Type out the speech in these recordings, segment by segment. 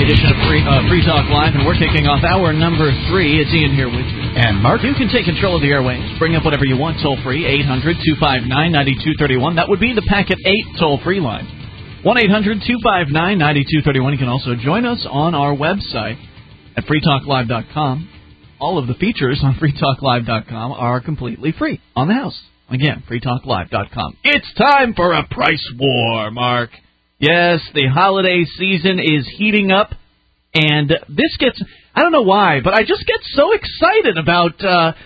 edition of Free Talk Live, and we're kicking off hour number 3. It's Ian here with you. And Mark. You can take control of the airwaves. Bring up whatever you want, toll-free, 800-259-9231. That would be the Packet 8 toll-free line. 1-800-259-9231. You can also join us on our website at freetalklive.com. All of the features on freetalklive.com are completely free on the house. Again, freetalklive.com. It's time for a price war, Mark. Yes, the holiday season is heating up, and this gets, I don't know why, but I just get so excited about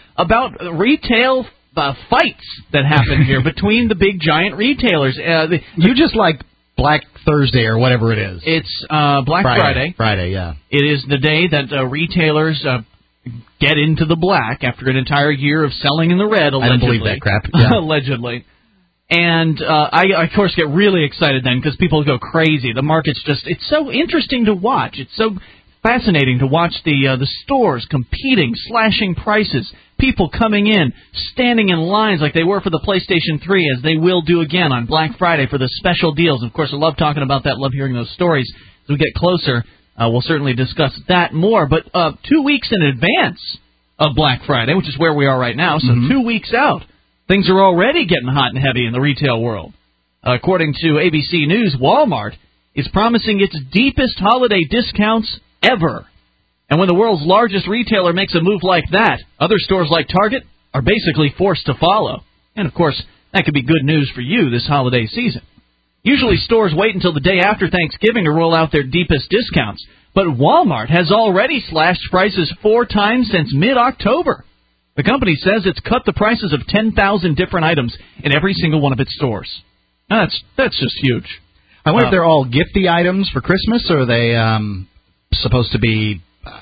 retail fights that happen here between the big giant retailers. You just like Black Thursday or whatever it is. It's Black Friday. Friday, yeah. It is the day that retailers get into the black after an entire year of selling in the red, allegedly. I don't believe that crap. Yeah. Allegedly. And I, of course, get really excited then because people go crazy. The market's just, it's so interesting to watch. It's so fascinating to watch the stores competing, slashing prices, people coming in, standing in lines like they were for the PlayStation 3, as they will do again on Black Friday for the special deals. Of course, I love talking about that, love hearing those stories. As we get closer, we'll certainly discuss that more. But 2 weeks in advance of Black Friday, which is where we are right now, so 2 weeks out, things are already getting hot and heavy in the retail world. According to ABC News, Walmart is promising its deepest holiday discounts ever. And when the world's largest retailer makes a move like that, other stores like Target are basically forced to follow. And, of course, that could be good news for you this holiday season. Usually stores wait until the day after Thanksgiving to roll out their deepest discounts. But Walmart has already slashed prices 4 times since mid-October. The company says it's cut the prices of 10,000 different items in every single one of its stores. That's just huge. I wonder if they're all gifty items for Christmas, or are they supposed to be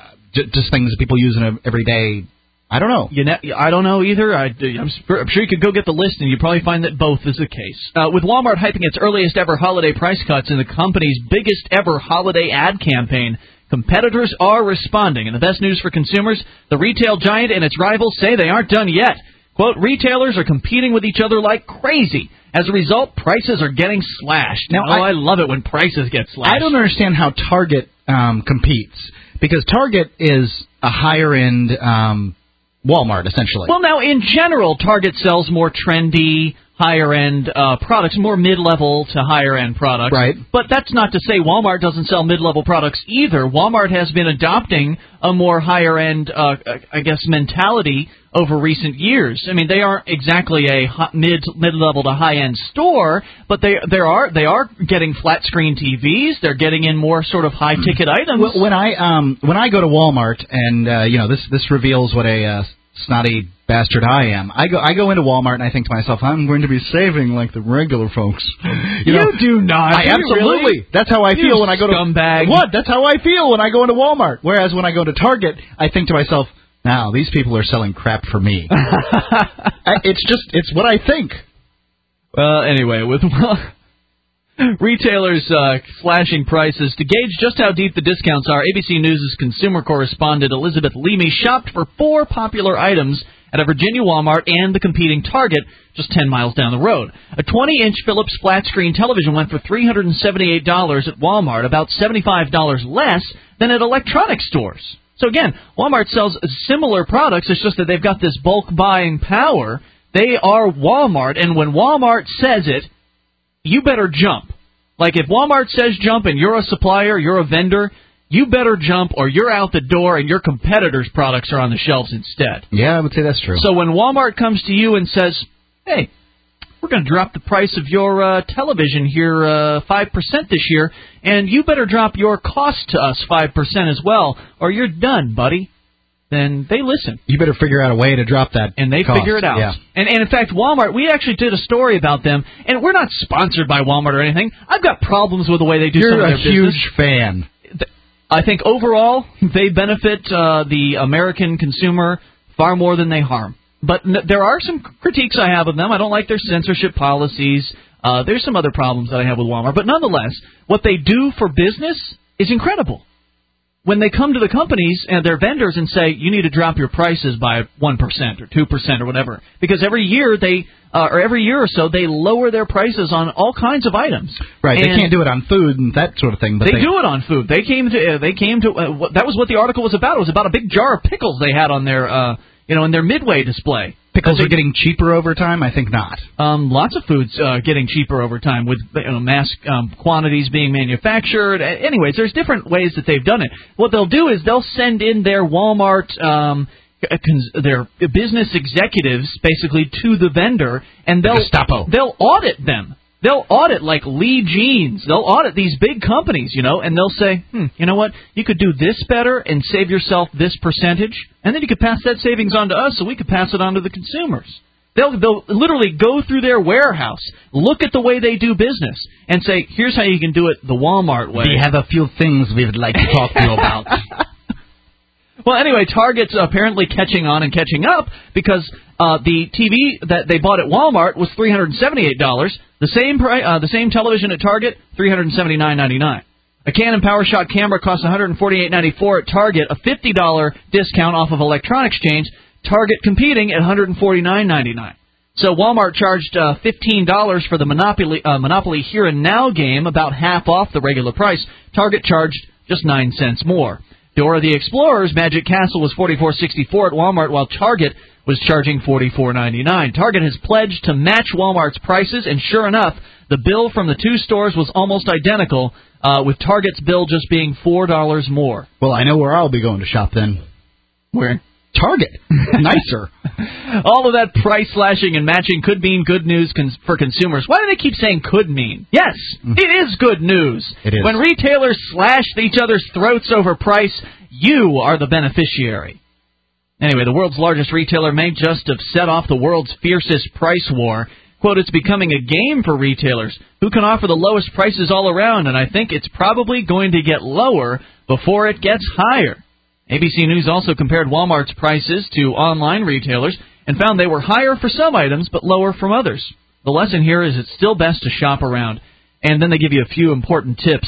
just things that people use in every day? I don't know. I don't know either. I'm sure you could go get the list, and you'd probably find that both is the case. With Walmart hyping its earliest ever holiday price cuts in the company's biggest ever holiday ad campaign, competitors are responding. And the best news for consumers, the retail giant and its rivals say they aren't done yet. Quote, retailers are competing with each other like crazy. As a result, prices are getting slashed. Now, I love it when prices get slashed. I don't understand how Target competes, because Target is a higher-end Walmart, essentially. Well, now, in general, Target sells more trendy, higher-end products, more mid-level to higher-end products. Right. But that's not to say Walmart doesn't sell mid-level products either. Walmart has been adopting a more higher-end, mentality over recent years. I mean, they aren't exactly a mid-level to high-end store, but they are getting flat-screen TVs. They're getting in more sort of high-ticket items. Well, when I go to Walmart, and this reveals what a snotty bastard I am. I go into Walmart and I think to myself, I'm going to be saving like the regular folks. You do not. Absolutely. Really? That's how I feel when I go to scumbag. What? That's how I feel when I go into Walmart. Whereas when I go to Target, I think to myself, now these people are selling crap for me. It's what I think. Well, anyway, with retailers slashing prices, to gauge just how deep the discounts are, ABC News' consumer correspondent Elizabeth Leamy shopped for 4 popular items at a Virginia Walmart and the competing Target just 10 miles down the road. A 20-inch Philips flat-screen television went for $378 at Walmart, about $75 less than at electronics stores. So again, Walmart sells similar products, it's just that they've got this bulk buying power. They are Walmart, and when Walmart says it, you better jump. Like if Walmart says jump and you're a supplier, you're a vendor, you better jump or you're out the door and your competitors' products are on the shelves instead. Yeah, I would say that's true. So when Walmart comes to you and says, hey, we're going to drop the price of your television here 5% this year, and you better drop your cost to us 5% as well, or you're done, buddy. Then they listen. You better figure out a way to drop that and they cost. Figure it out. Yeah. And in fact, Walmart, we actually did a story about them, and we're not sponsored by Walmart or anything. I've got problems with the way they do some of their business. You're a huge fan. I think overall, they benefit the American consumer far more than they harm. But there are some critiques I have of them. I don't like their censorship policies. There's some other problems that I have with Walmart. But nonetheless, what they do for business is incredible. when they come to the companies and their vendors and say, you need to drop your prices by 1% or 2% or whatever, because every year or so they lower their prices on all kinds of items. Right, and they can't do it on food and that sort of thing. But they do it on food. They came to that was what the article was about. It was about a big jar of pickles they had on their in their Midway display. Pickles are getting cheaper over time? I think not. Lots of food's getting cheaper over time with mass quantities being manufactured. Anyways, there's different ways that they've done it. What they'll do is they'll send in their Walmart, their business executives, basically, to the vendor, and they'll audit them. They'll audit, like Lee Jeans. They'll audit these big companies, and they'll say, you know what, you could do this better and save yourself this percentage, and then you could pass that savings on to us so we could pass it on to the consumers. They'll literally go through their warehouse, look at the way they do business, and say, here's how you can do it the Walmart way. We have a few things we would like to talk to you about. Well, anyway, Target's apparently catching on and catching up because the TV that they bought at Walmart was $378. The same television at Target, $379.99. A Canon PowerShot camera costs $148.94 at Target, a $50 discount off of Electronics Exchange. Target competing at $149.99. So Walmart charged $15 for the Monopoly Here and Now game, about half off the regular price. Target charged just 9 cents more. Dora the Explorer's Magic Castle was $44.64 at Walmart, while Target was charging $44.99. Target has pledged to match Walmart's prices, and sure enough, the bill from the two stores was almost identical, with Target's bill just being $4 more. Well, I know where I'll be going to shop then. Where? Target. Nicer. All of that price slashing and matching could mean good news for consumers. Why do they keep saying could mean? Yes, it is good news. It is. When retailers slash each other's throats over price, you are the beneficiary. Anyway, the world's largest retailer may just have set off the world's fiercest price war. Quote, it's becoming a game for retailers who can offer the lowest prices all around, and I think it's probably going to get lower before it gets higher. ABC News also compared Walmart's prices to online retailers and found they were higher for some items but lower from others. The lesson here is it's still best to shop around. And then they give you a few important tips.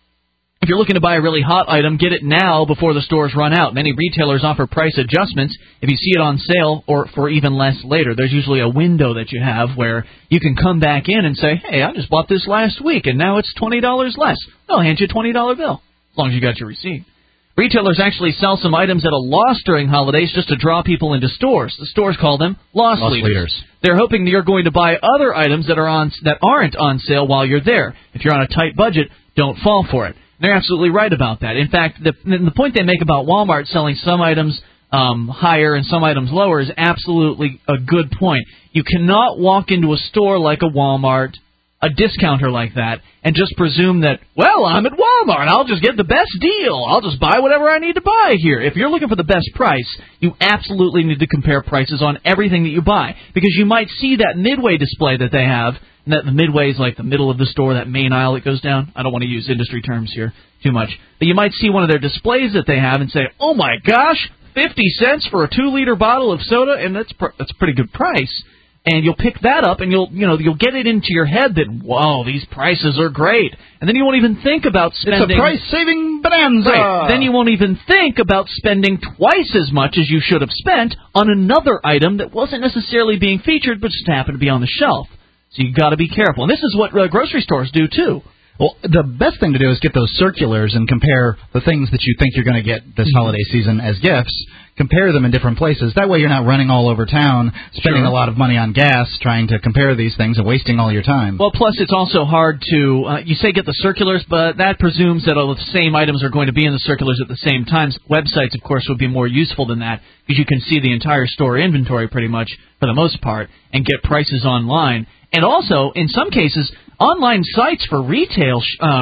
If you're looking to buy a really hot item, get it now before the stores run out. Many retailers offer price adjustments if you see it on sale or for even less later. There's usually a window that you have where you can come back in and say, hey, I just bought this last week and now it's $20 less. They'll hand you a $20 bill as long as you got your receipt. Retailers actually sell some items at a loss during holidays just to draw people into stores. The stores call them loss leaders. They're hoping that you're going to buy other items that aren't on sale while you're there. If you're on a tight budget, don't fall for it. They're absolutely right about that. In fact, the point they make about Walmart selling some items higher and some items lower is absolutely a good point. You cannot walk into a store like a Walmart, a discounter like that, and just presume that, well, I'm at Walmart, I'll just get the best deal, I'll just buy whatever I need to buy here. If you're looking for the best price, you absolutely need to compare prices on everything that you buy, because you might see that Midway display that they have, and that the Midway is like the middle of the store, that main aisle that goes down. I don't want to use industry terms here too much, but you might see one of their displays that they have and say, oh my gosh, 50 cents for a 2-liter bottle of soda, and that's a pretty good price. And you'll pick that up, and you'll get it into your head that, whoa, these prices are great. And then you won't even think about spending... It's a price-saving bonanza! Right. Then you won't even think about spending twice as much as you should have spent on another item that wasn't necessarily being featured, but just happened to be on the shelf. So you've got to be careful. And this is what grocery stores do, too. Well, the best thing to do is get those circulars and compare the things that you think you're going to get this holiday season as gifts. Compare them in different places. That way you're not running all over town, spending a lot of money on gas, trying to compare these things and wasting all your time. Well, plus it's also hard to, you say get the circulars, but that presumes that all the same items are going to be in the circulars at the same time. Websites, of course, would be more useful than that, because you can see the entire store inventory pretty much, for the most part, and get prices online. And also, in some cases, online sites for retail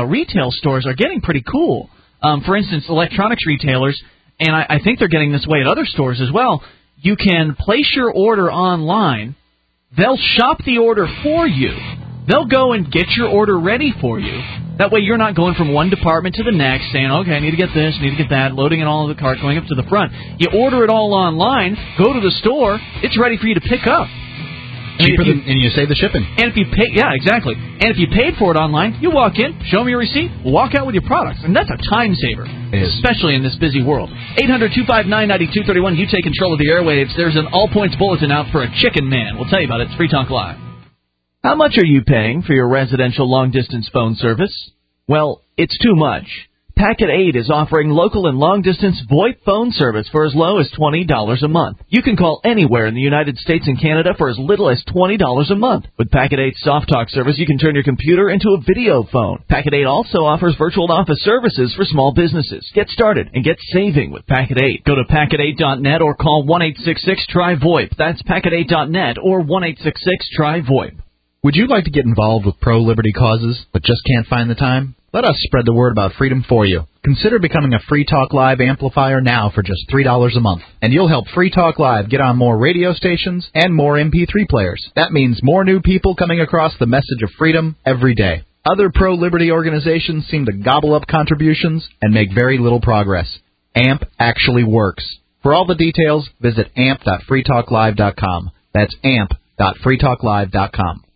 stores are getting pretty cool. For instance, electronics retailers, and I think they're getting this way at other stores as well, you can place your order online. They'll shop the order for you. They'll go and get your order ready for you. That way you're not going from one department to the next, saying, okay, I need to get this, need to get that, loading it all in the cart, going up to the front. You order it all online, go to the store, it's ready for you to pick up. Cheaper than, and you save the shipping. And if you pay, yeah, exactly. And if you paid for it online, you walk in, show them your receipt, walk out with your products, and that's a time saver, especially in this busy world. 800-259-9231. You take control of the airwaves. There's an all points bulletin out for a chicken man. We'll tell you about it. It's Free Talk Live. How much are you paying for your residential long distance phone service? Well, it's too much. Packet 8 is offering local and long-distance VoIP phone service for as low as $20 a month. You can call anywhere in the United States and Canada for as little as $20 a month. With Packet 8's Soft Talk service, you can turn your computer into a video phone. Packet 8 also offers virtual office services for small businesses. Get started and get saving with Packet 8. Go to packet8.net or call 1-866-TRY-VoIP. That's packet8.net or 1-866-TRY-VoIP. Would you like to get involved with pro-liberty causes but just can't find the time? Let us spread the word about freedom for you. Consider becoming a Free Talk Live amplifier now for just $3 a month. And you'll help Free Talk Live get on more radio stations and more MP3 players. That means more new people coming across the message of freedom every day. Other pro-liberty organizations seem to gobble up contributions and make very little progress. AMP actually works. For all the details, visit amp.freetalklive.com. That's amp.freetalklive.com.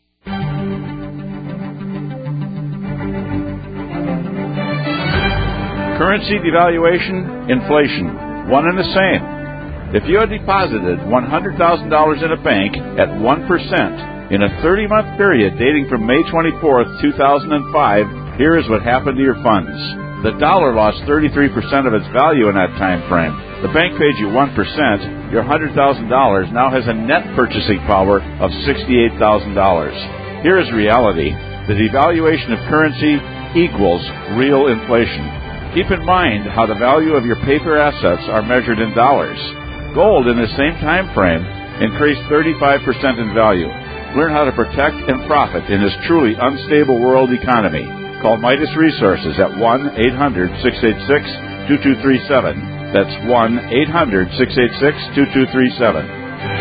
Currency devaluation, inflation, one and the same. If you had deposited $100,000 in a bank at 1% in a 30-month period dating from May 24th, 2005, here is what happened to your funds. The dollar lost 33% of its value in that time frame. The bank paid you 1%. Your $100,000 now has a net purchasing power of $68,000. Here is reality. The devaluation of currency equals real inflation. Keep in mind how the value of your paper assets are measured in dollars. Gold in the same time frame increased 35% in value. Learn how to protect and profit in this truly unstable world economy. Call Midas Resources at 1-800-686-2237. That's 1-800-686-2237.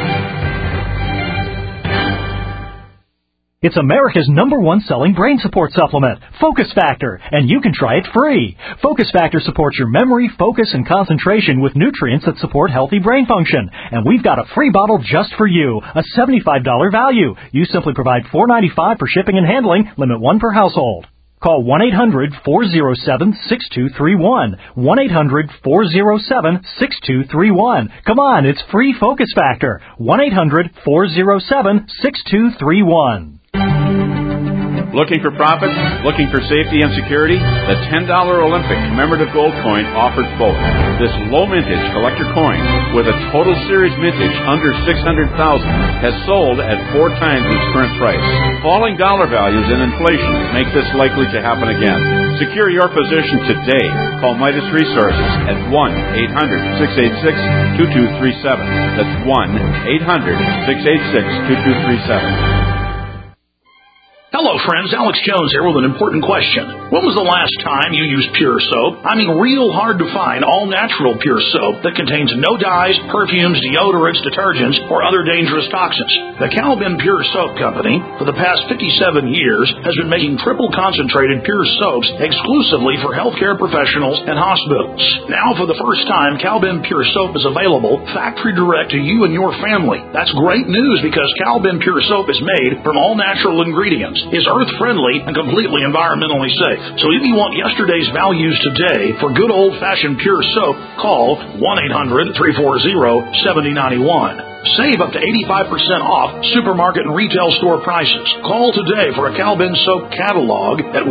It's America's #1 selling brain support supplement, Focus Factor, and you can try it free. Focus Factor supports your memory, focus, and concentration with nutrients that support healthy brain function. And we've got a free bottle just for you, a $75 value. You simply provide $4.95 for shipping and handling, limit 1 per household. Call 1-800-407-6231. 1-800-407-6231. Come on, it's free Focus Factor. 1-800-407-6231. Looking for profit? Looking for safety and security? The $10 Olympic commemorative gold coin offers both. This low mintage collector coin with a total series mintage under $600,000 has sold at 4 times its current price. Falling dollar values and inflation make this likely to happen again. Secure your position today. Call Midas Resources at 1-800-686-2237. That's 1-800-686-2237. Hello, friends. Alex Jones here with an important question. When was the last time you used Pure Soap? I mean, real hard to find all-natural Pure Soap that contains no dyes, perfumes, deodorants, detergents, or other dangerous toxins. The Calvin Pure Soap Company, for the past 57 years, has been making triple-concentrated Pure Soaps exclusively for healthcare professionals and hospitals. Now, for the first time, Calvin Pure Soap is available factory direct to you and your family. That's great news because Calvin Pure Soap is made from all-natural ingredients, is earth-friendly, and completely environmentally safe. So if you want yesterday's values today for good old-fashioned Pure Soap, call 1-800-340-7091. Save up to 85% off supermarket and retail store prices. Call today for a Calvin Soap catalog at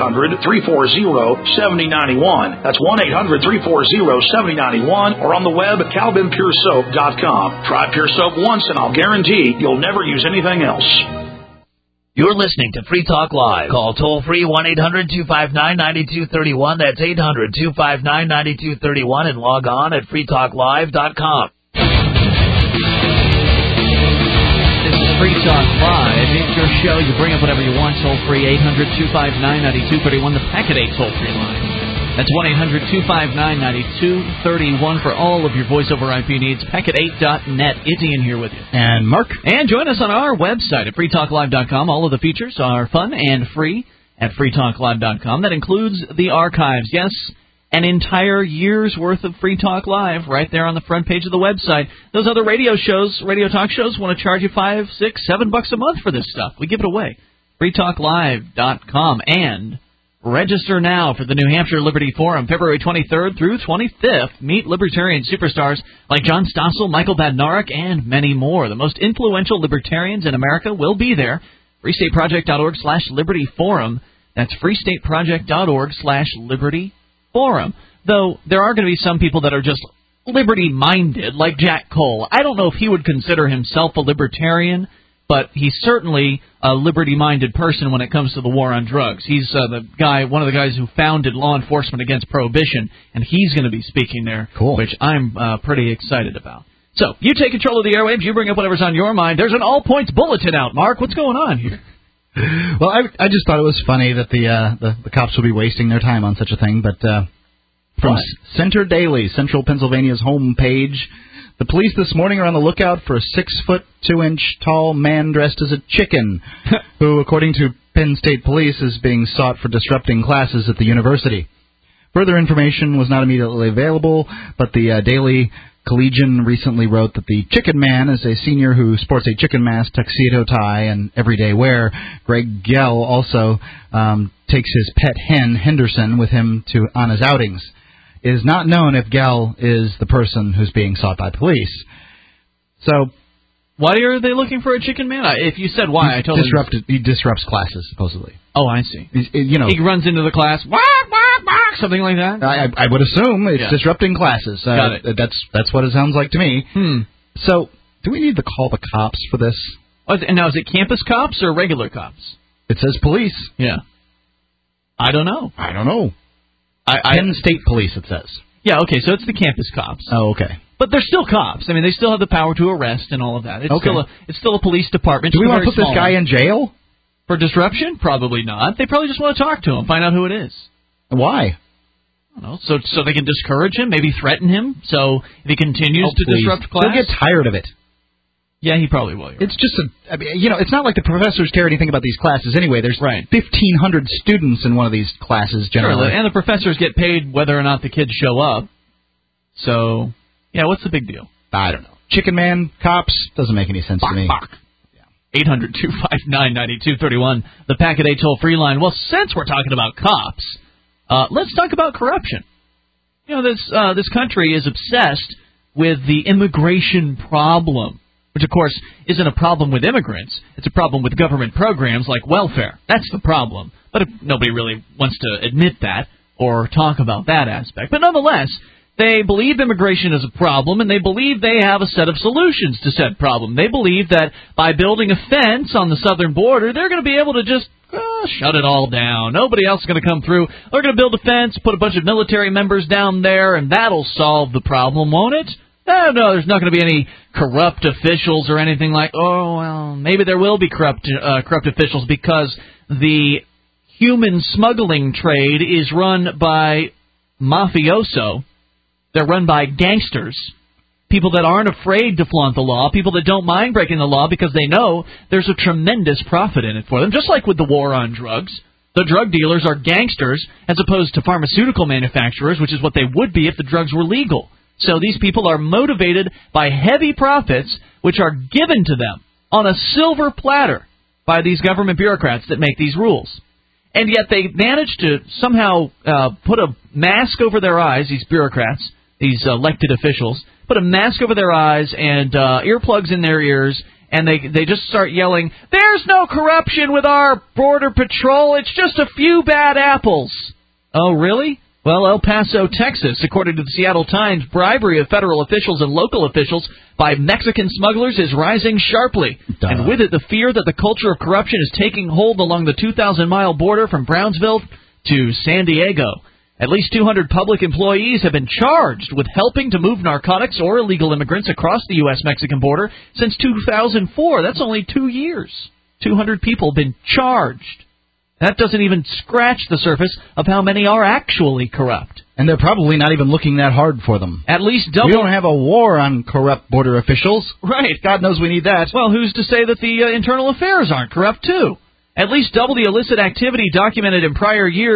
1-800-340-7091. That's 1-800-340-7091 or on the web at calvinpuresoap.com. Try Pure Soap once and I'll guarantee you'll never use anything else. You're listening to Free Talk Live. Call toll-free 1-800-259-9231. That's 800-259-9231 and log on at freetalklive.com. This is Free Talk Live. It's your show. You bring up whatever you want. Toll-free 800-259-9231, the Packet 8 toll-free line. That's 1-800-259-9231 for all of your voice-over IP needs. Packet8.net. It's Ian here with you. And Mark. And join us on our website at freetalklive.com. All of the features are fun and free at freetalklive.com. That includes the archives. Yes, an entire year's worth of Free Talk Live right there on the front page of the website. Those other radio talk shows want to charge you $5, $6, $7 a month for this stuff. We give it away. freetalklive.com, and register now for the New Hampshire Liberty Forum, February 23rd through 25th. Meet libertarian superstars like John Stossel, Michael Badnarik, and many more. The most influential libertarians in America will be there. freestateproject.org/Liberty Forum. That's freestateproject.org/Liberty Forum. Though there are going to be some people that are just liberty-minded, like Jack Cole. I don't know if he would consider himself a libertarian, but he's certainly a liberty-minded person when it comes to the war on drugs. He's one of the guys who founded Law Enforcement Against Prohibition, and he's going to be speaking there, cool. Which I'm pretty excited about. So, you take control of the airwaves, you bring up whatever's on your mind. There's an all-points bulletin out, Mark. What's going on here? Well, I just thought it was funny that the cops will be wasting their time on such a thing, but from Center Daily, Central Pennsylvania's home page, the police this morning are on the lookout for a 6'2" tall man dressed as a chicken, who, according to Penn State Police, is being sought for disrupting classes at the university. Further information was not immediately available, but the Daily Collegian recently wrote that the Chicken Man is a senior who sports a chicken mask, tuxedo tie, and everyday wear. Greg Gell also takes his pet hen, Henderson, with him on his outings. It is not known if Gell is the person who's being sought by police. So, why are they looking for a chicken man? If you said why, I totally... He disrupts classes, supposedly. Oh, I see. He runs into the class, something like that? I would assume it's disrupting classes. Got it. That's what it sounds like to me. So, do we need to call the cops for this? Now, is it campus cops or regular cops? It says police. Yeah. I don't know. Penn State Police, it says. Yeah, okay, so it's the campus cops. Oh, okay. But they're still cops. I mean, they still have the power to arrest and all of that. It's still a police department. Do we want to put this guy in jail? For disruption? Probably not. They probably just want to talk to him, find out who it is. Why? I don't know. So they can discourage him, maybe threaten him, so if he continues to disrupt class. He'll get tired of it. Yeah, he probably will. It's just it's not like the professors care anything about these classes anyway. There's 1,500 students in one of these classes generally. Sure, and the professors get paid whether or not the kids show up. So, yeah, what's the big deal? I don't know. Chicken Man, cops, doesn't make any sense to me. 800-259-9231, the Packet 8 toll-free line. Well, since we're talking about cops, let's talk about corruption. You know, this country is obsessed with the immigration problem, which, of course, isn't a problem with immigrants. It's a problem with government programs like welfare. That's the problem. But nobody really wants to admit that or talk about that aspect. But nonetheless, they believe immigration is a problem, and they believe they have a set of solutions to said problem. They believe that by building a fence on the southern border, they're going to be able to just shut it all down. Nobody else is going to come through. They're going to build a fence, put a bunch of military members down there, and that'll solve the problem, won't it? No, there's not going to be any corrupt officials or anything like, maybe there will be corrupt officials because the human smuggling trade is run by mafioso. They're run by gangsters, people that aren't afraid to flaunt the law, people that don't mind breaking the law because they know there's a tremendous profit in it for them, just like with the war on drugs. The drug dealers are gangsters as opposed to pharmaceutical manufacturers, which is what they would be if the drugs were legal. So these people are motivated by heavy profits, which are given to them on a silver platter by these government bureaucrats that make these rules. And yet they manage to somehow put a mask over their eyes, these bureaucrats, these elected officials, put a mask over their eyes and earplugs in their ears, and they just start yelling, "There's no corruption with our Border Patrol, it's just a few bad apples." Oh, really? Well, El Paso, Texas, according to the Seattle Times, bribery of federal officials and local officials by Mexican smugglers is rising sharply. And with it, the fear that the culture of corruption is taking hold along the 2,000-mile border from Brownsville to San Diego. At least 200 public employees have been charged with helping to move narcotics or illegal immigrants across the U.S.-Mexican border since 2004. That's only 2 years. 200 people have been charged. That doesn't even scratch the surface of how many are actually corrupt. And they're probably not even looking that hard for them. At least double. We don't have a war on corrupt border officials. Right. God knows we need that. Well, who's to say that the internal affairs aren't corrupt, too? At least double the illicit activity documented in prior years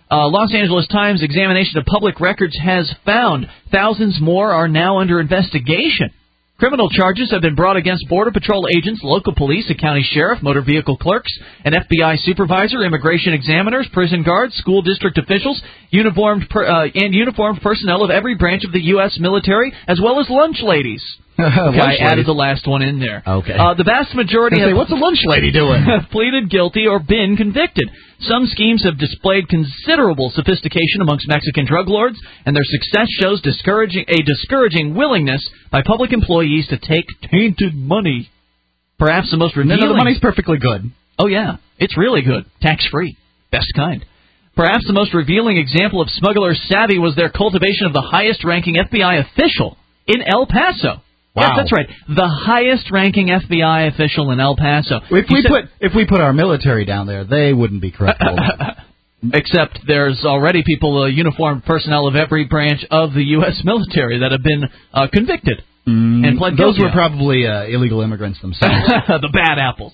Los Angeles Times examination of public records has found thousands more are now under investigation. Criminal charges have been brought against Border Patrol agents, local police, a county sheriff, motor vehicle clerks, an FBI supervisor, immigration examiners, prison guards, school district officials, uniformed personnel of every branch of the U.S. military, as well as lunch ladies. I added the last one in there. Okay. The vast majority have... What's a lunch lady doing? ...have pleaded guilty or been convicted. Some schemes have displayed considerable sophistication amongst Mexican drug lords, and their success shows a discouraging willingness by public employees to take tainted money. Perhaps the most revealing... No, the money's perfectly good. Oh, yeah. It's really good. Tax-free. Best kind. Perhaps the most revealing example of smuggler savvy was their cultivation of the highest-ranking FBI official in El Paso. Wow. Yes, that's right. The highest-ranking FBI official in El Paso. If we put our military down there, they wouldn't be corruptible. Except there's already people, uniformed personnel of every branch of the U.S. military that have been convicted and pled guilty. Those were probably illegal immigrants themselves. The bad apples.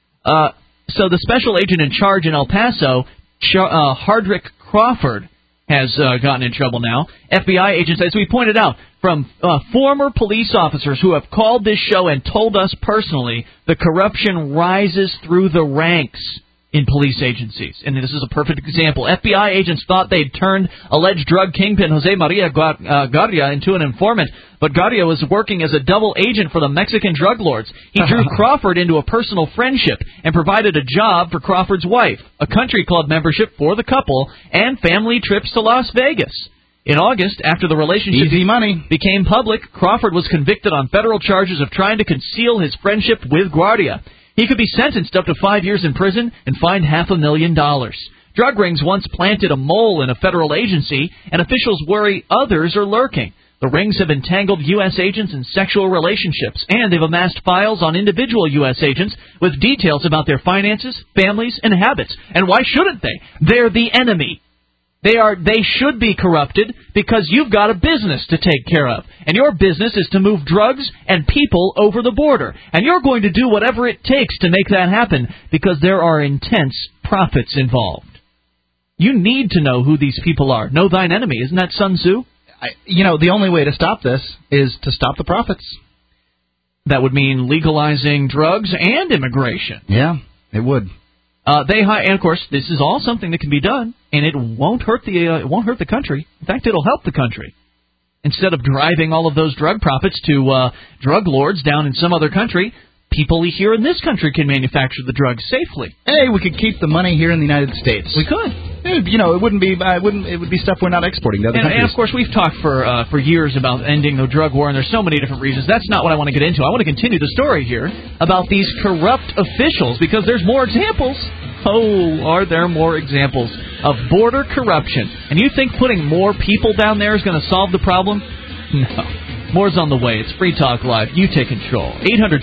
So the special agent in charge in El Paso, Hardrick Crawford, has gotten in trouble now. FBI agents, as we pointed out, from former police officers who have called this show and told us personally, the corruption rises through the ranks in police agencies. And this is a perfect example. FBI agents thought they'd turned alleged drug kingpin Jose Maria Garria into an informant, but Garria was working as a double agent for the Mexican drug lords. He drew Crawford into a personal friendship and provided a job for Crawford's wife, a country club membership for the couple, and family trips to Las Vegas. In August, after the relationship became public, Crawford was convicted on federal charges of trying to conceal his friendship with Guardia. He could be sentenced up to 5 years in prison and fined $500,000. Drug rings once planted a mole in a federal agency, and officials worry others are lurking. The rings have entangled U.S. agents in sexual relationships, and they've amassed files on individual U.S. agents with details about their finances, families, and habits. And why shouldn't they? They're the enemy. They should be corrupted because you've got a business to take care of. And your business is to move drugs and people over the border. And you're going to do whatever it takes to make that happen because there are intense profits involved. You need to know who these people are. Know thine enemy. Isn't that Sun Tzu? The only way to stop this is to stop the profits. That would mean legalizing drugs and immigration. Yeah, it would. And of course, this is all something that can be done, and it won't hurt the country. In fact, it'll help the country. Instead of driving all of those drug profits to drug lords down in some other country, people here in this country can manufacture the drugs safely. Hey, we could keep the money here in the United States. We could. It wouldn't be. It would be stuff we're not exporting to other countries. And of course, we've talked for years about ending the drug war, and there's so many different reasons. That's not what I want to get into. I want to continue the story here about these corrupt officials because there's more examples. Oh, are there more examples of border corruption? And you think putting more people down there is going to solve the problem? No. More's on the way. It's Free Talk Live. You take control.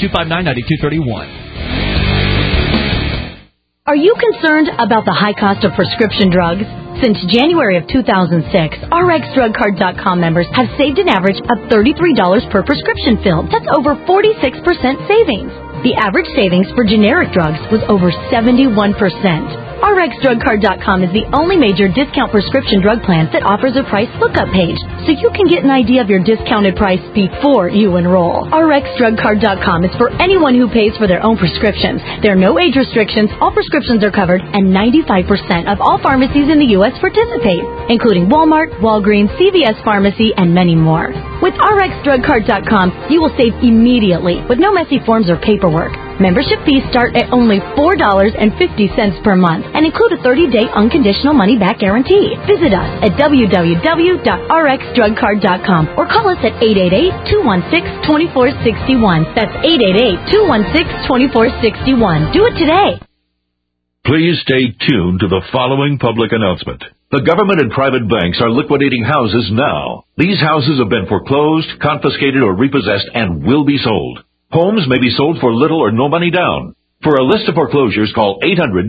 800-259-9231. Are you concerned about the high cost of prescription drugs? Since January of 2006, RxDrugCard.com members have saved an average of $33 per prescription filled. That's over 46% savings. The average savings for generic drugs was over 71%. RxDrugCard.com is the only major discount prescription drug plan that offers a price lookup page, so you can get an idea of your discounted price before you enroll. RxDrugCard.com is for anyone who pays for their own prescriptions. There are no age restrictions, all prescriptions are covered, and 95% of all pharmacies in the U.S. participate, including Walmart, Walgreens, CVS Pharmacy, and many more. With RxDrugCard.com, you will save immediately with no messy forms or paperwork. Membership fees start at only $4.50 per month and include a 30-day unconditional money-back guarantee. Visit us at www.rxdrugcard.com or call us at 888-216-2461. That's 888-216-2461. Do it today. Please stay tuned to the following public announcement. The government and private banks are liquidating houses now. These houses have been foreclosed, confiscated, or repossessed and will be sold. Homes may be sold for little or no money down. For a list of foreclosures, call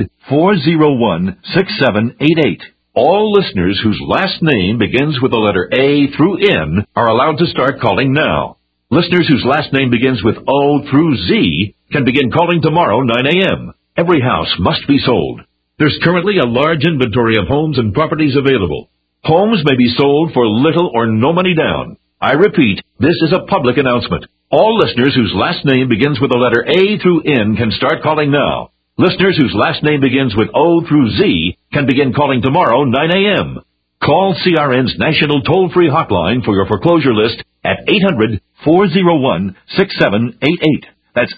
800-401-6788. All listeners whose last name begins with the letter A through N are allowed to start calling now. Listeners whose last name begins with O through Z can begin calling tomorrow 9 a.m. Every house must be sold. There's currently a large inventory of homes and properties available. Homes may be sold for little or no money down. I repeat, this is a public announcement. All listeners whose last name begins with the letter A through N can start calling now. Listeners whose last name begins with O through Z can begin calling tomorrow, 9 a.m. Call CRN's national toll-free hotline for your foreclosure list at 800-401-6788. That's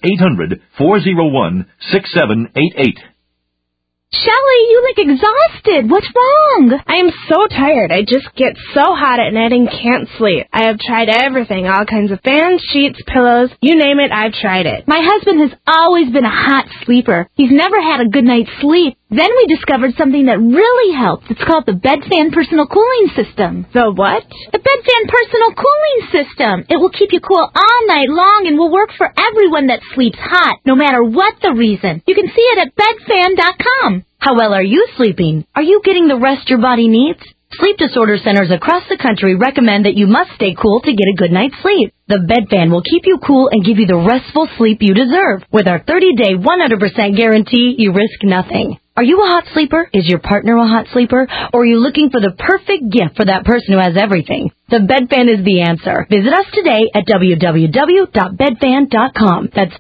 800-401-6788. Shelly, you look exhausted. What's wrong? I am so tired. I just get so hot at night and can't sleep. I have tried everything, all kinds of fans, sheets, pillows, you name it, I've tried it. My husband has always been a hot sleeper. He's never had a good night's sleep. Then we discovered something that really helps. It's called the Bedfan Personal Cooling System. The what? The Bedfan Personal Cooling System. It will keep you cool all night long and will work for everyone that sleeps hot, no matter what the reason. You can see it at bedfan.com. How well are you sleeping? Are you getting the rest your body needs? Sleep disorder centers across the country recommend that you must stay cool to get a good night's sleep. The Bedfan will keep you cool and give you the restful sleep you deserve. With our 30-day, 100% guarantee, you risk nothing. Are you a hot sleeper? Is your partner a hot sleeper? Or are you looking for the perfect gift for that person who has everything? The Bedfan is the answer. Visit us today at www.bedfan.com. That's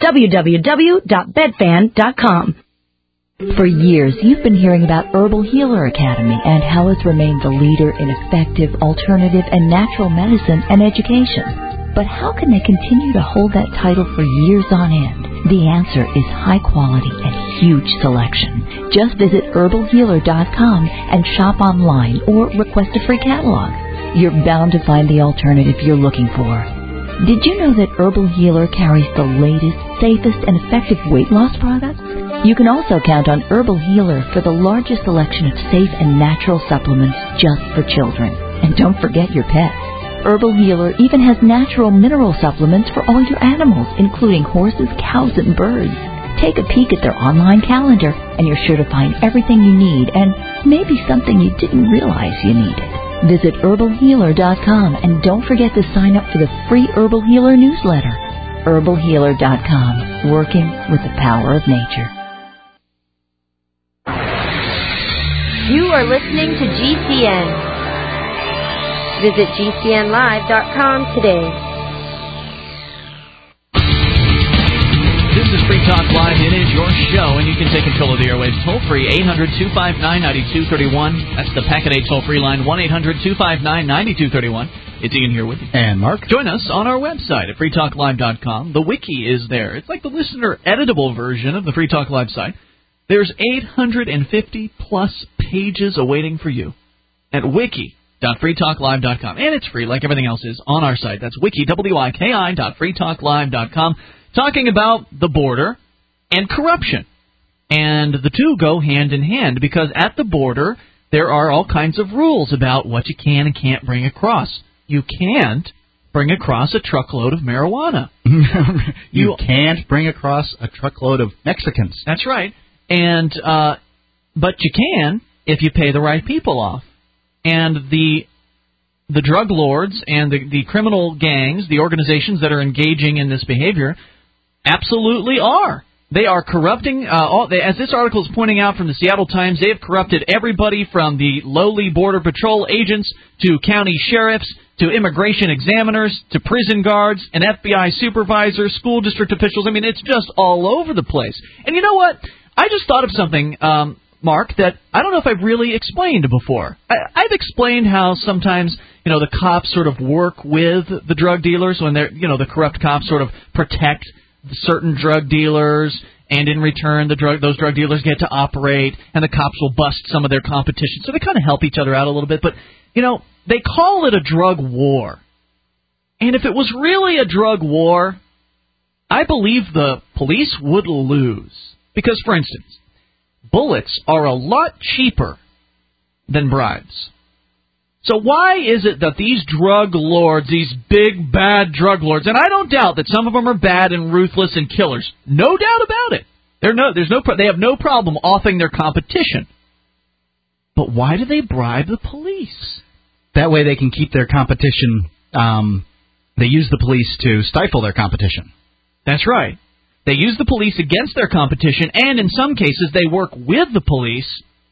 www.bedfan.com. For years, you've been hearing about Herbal Healer Academy and how it's remained the leader in effective, alternative, and natural medicine and education. But how can they continue to hold that title for years on end? The answer is high quality and huge selection. Just visit herbalhealer.com and shop online or request a free catalog. You're bound to find the alternative you're looking for. Did you know that Herbal Healer carries the latest, safest, and effective weight loss products? You can also count on Herbal Healer for the largest selection of safe and natural supplements just for children. And don't forget your pets. Herbal Healer even has natural mineral supplements for all your animals, including horses, cows, and birds. Take a peek at their online calendar, and you're sure to find everything you need and maybe something you didn't realize you needed. Visit herbalhealer.com and don't forget to sign up for the free Herbal Healer newsletter. herbalhealer.com, working with the power of nature. You are listening to GCN. Visit GCNlive.com today. This is Free Talk Live. It is your show, and you can take control of the airwaves toll-free, 800-259-9231. That's the Packet 8 toll-free line, 1-800-259-9231. It's Ian here with you. And Mark. Join us on our website at freetalklive.com. The wiki is there. It's like the listener-editable version of the Free Talk Live site. There's 850-plus pages awaiting for you at wiki.freetalklive.com. And it's free, like everything else is, on our site. That's wiki.freetalklive.com. Talking about the border and corruption. And the two go hand in hand because at the border there are all kinds of rules about what you can and can't bring across. You can't bring across a truckload of marijuana. You can't bring across a truckload of Mexicans. That's right. And but you can if you pay the right people off. And the drug lords and the criminal gangs, the organizations that are engaging in this behavior, absolutely are. They are corrupting, as this article is pointing out from the Seattle Times, they have corrupted everybody from the lowly Border Patrol agents to county sheriffs to immigration examiners to prison guards and FBI supervisors, school district officials. I mean, it's just all over the place. And you know what? I just thought of something, Mark, that I don't know if I've really explained before. I've explained how sometimes, the cops sort of work with the drug dealers when they're, the corrupt cops sort of protect certain drug dealers, and in return, those drug dealers get to operate, and the cops will bust some of their competition. So they kind of help each other out a little bit. But, they call it a drug war. And if it was really a drug war, I believe the police would lose. Because, for instance, bullets are a lot cheaper than bribes. So why is it that these drug lords, these big, bad drug lords, and I don't doubt that some of them are bad and ruthless and killers. No doubt about it. They have no problem offing their competition. But why do they bribe the police? That way they can keep their competition. They use the police to stifle their competition. That's right. They use the police against their competition, and in some cases they work with the police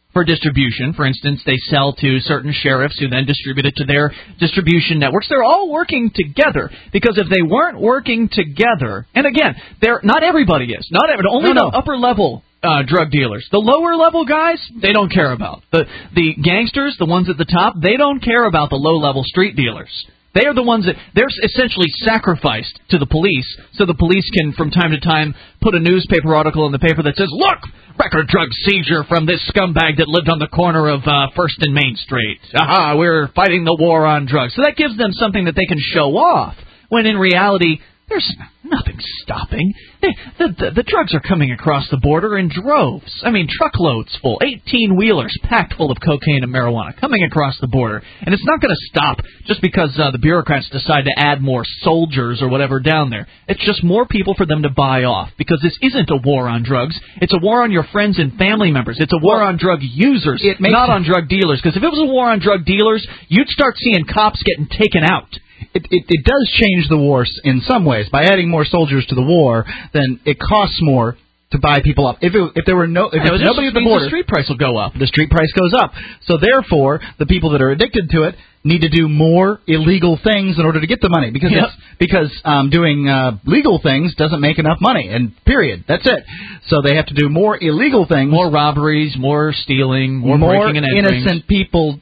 for distribution. For instance, they sell to certain sheriffs who then distribute it to their distribution networks. They're all working together, because if they weren't working together, and again, not everybody is. Only the upper level drug dealers. The lower level guys, they don't care about. The gangsters, the ones at the top, they don't care about the low level street dealers. They are the ones that they're essentially sacrificed to the police, so the police can, from time to time, put a newspaper article in the paper that says, "Look, record drug seizure from this scumbag that lived on the corner of 1st and Main Street. Aha, we're fighting the war on drugs." So that gives them something that they can show off, when in reality, there's nothing stopping. The drugs are coming across the border in droves. I mean, truckloads full, 18-wheelers packed full of cocaine and marijuana coming across the border. And it's not going to stop just because the bureaucrats decide to add more soldiers or whatever down there. It's just more people for them to buy off, because this isn't a war on drugs. It's a war on your friends and family members. It's a war on drug users, not on drug dealers. Because if it was a war on drug dealers, you'd start seeing cops getting taken out. It does change the war in some ways. By adding more soldiers to the war, then it costs more to buy people up. If there were nobody at the border, the street price will go up. The street price goes up. So therefore, the people that are addicted to it need to do more illegal things in order to get the money, because doing legal things doesn't make enough money. And period. That's it. So they have to do more illegal things, more robberies, more stealing, more breaking and entering. Innocent people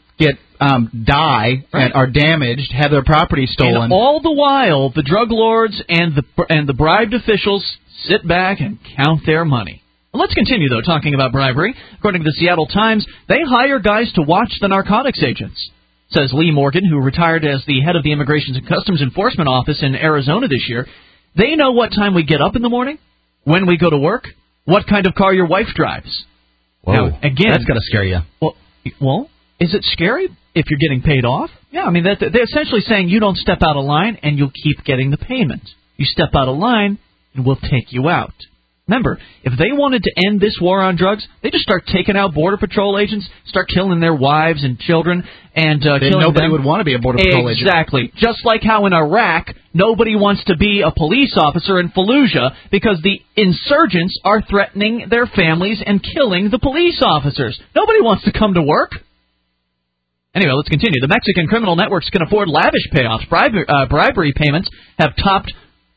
die and are damaged, have their property stolen. And all the while, the drug lords and the bribed officials sit back and count their money. Well, let's continue, though, talking about bribery. According to the Seattle Times, they hire guys to watch the narcotics agents, says Lee Morgan, who retired as the head of the Immigration and Customs Enforcement Office in Arizona this year. They know what time we get up in the morning, when we go to work, what kind of car your wife drives. Whoa, now, again, that's got to scare you. Well, is it scary if you're getting paid off? Yeah, I mean, they're essentially saying you don't step out of line and you'll keep getting the payment. You step out of line and we'll take you out. Remember, if they wanted to end this war on drugs, they just start taking out Border Patrol agents, start killing their wives and children, and killing nobody them. would want to be a Border Patrol agent. Exactly. Just like how in Iraq, nobody wants to be a police officer in Fallujah because the insurgents are threatening their families and killing the police officers. Nobody wants to come to work. Anyway, let's continue. The Mexican criminal networks can afford lavish payoffs. Bribery payments have topped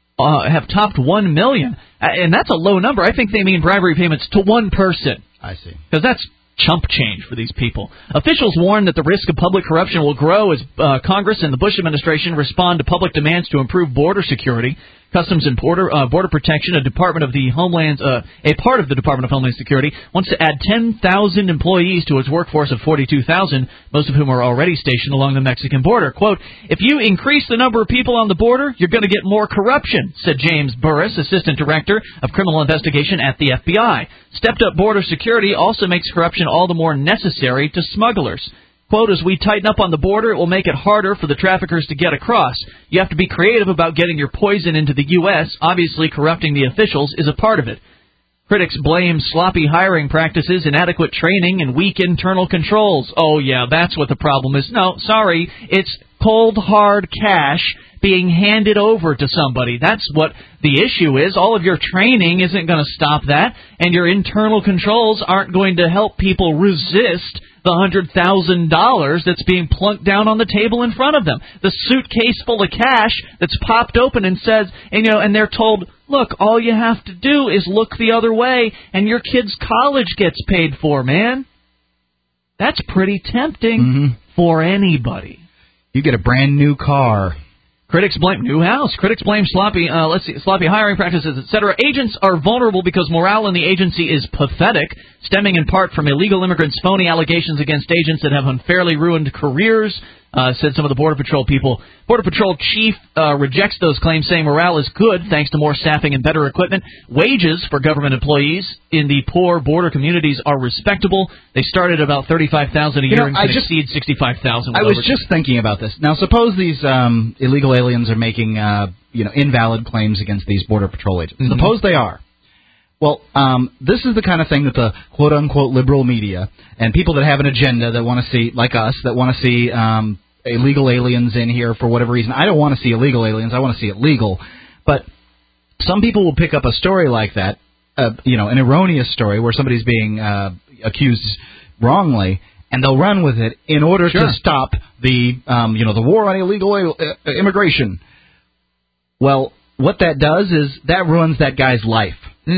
$1 million, and that's a low number. I think they mean bribery payments to one person. I see. Because that's chump change for these people. Officials warn that the risk of public corruption will grow as Congress and the Bush administration respond to public demands to improve border security. Customs and Border Protection, a part of the Department of Homeland Security, wants to add 10,000 employees to its workforce of 42,000, most of whom are already stationed along the Mexican border. Quote, "If you increase the number of people on the border, you're going to get more corruption," said James Burris, Assistant Director of Criminal Investigation at the FBI. Stepped-up border security also makes corruption all the more necessary to smugglers. Quote, "As we tighten up on the border, it will make it harder for the traffickers to get across. You have to be creative about getting your poison into the U.S. Obviously, corrupting the officials is a part of it." Critics blame sloppy hiring practices, inadequate training, and weak internal controls. Oh, yeah, that's what the problem is. No, sorry, it's cold, hard cash being handed over to somebody. That's what the issue is. All of your training isn't going to stop that, and your internal controls aren't going to help people resist the $100,000 that's being plunked down on the table in front of them. The suitcase full of cash that's popped open and says, and they're told, look, all you have to do is look the other way and your kid's college gets paid for, man. That's pretty tempting for anybody. You get a brand new car. Critics blame new house. Critics blame sloppy hiring practices, etc. Agents are vulnerable because morale in the agency is pathetic, stemming in part from illegal immigrants' phony allegations against agents that have unfairly ruined careers, said some of the Border Patrol people. Border Patrol chief rejects those claims, saying morale is good thanks to more staffing and better equipment. Wages for government employees in the poor border communities are respectable. They start at about $35,000 a year and can exceed $65,000. I was just thinking about this. Now, suppose these illegal aliens are making invalid claims against these Border Patrol agents. Mm-hmm. Suppose they are. Well, this is the kind of thing that the quote-unquote liberal media and people that have an agenda that want to see, like us, that want to see illegal aliens in here for whatever reason. I don't want to see illegal aliens. I want to see it legal. But some people will pick up a story like that, an erroneous story where somebody's being accused wrongly, and they'll run with it in order to stop the war on illegal immigration. Well, what that does is that ruins that guy's life.